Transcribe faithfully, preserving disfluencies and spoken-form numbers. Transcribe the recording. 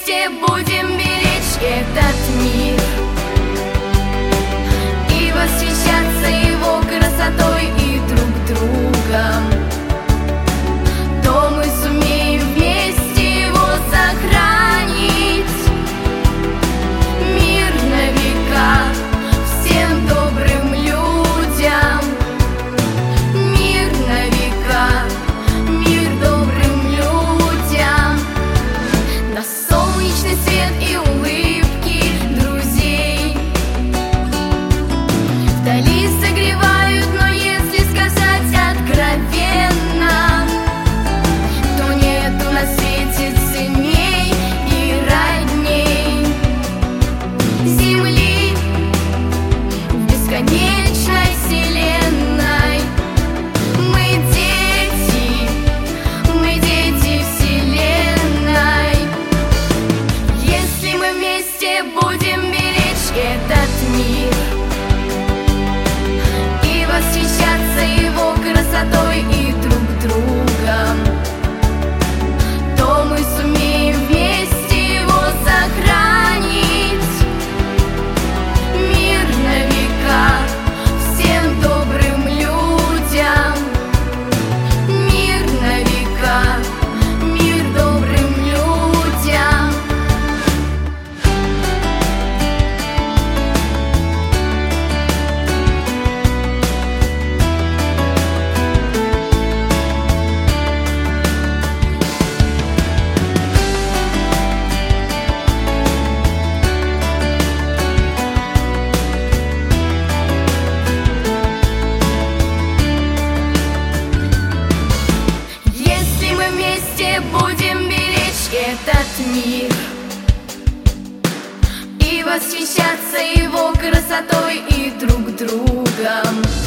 вместе будем беречь этот мир и восхищаться его красотой и друг другом, то мы сумеем вместе его сохранить. Мир на века всем добрым людям, мир на века, мир добрым людям. На солнечный свет и улыбки друзей вдали согревают, но если сказать откровенно, то нету на свете ценней и родней Земли в бесконечной вселенной. Мы дети, мы дети вселенной. Если мы вместе будем беречь этот мир и восхищаться его красотой и друг другом, то мы сумеем вместе его сохранить. Мир на века всем добрым людям, мир на века, мир добрым людям. Если мы вместе будем беречь этот мир и восхищаться его красотой и друг другом,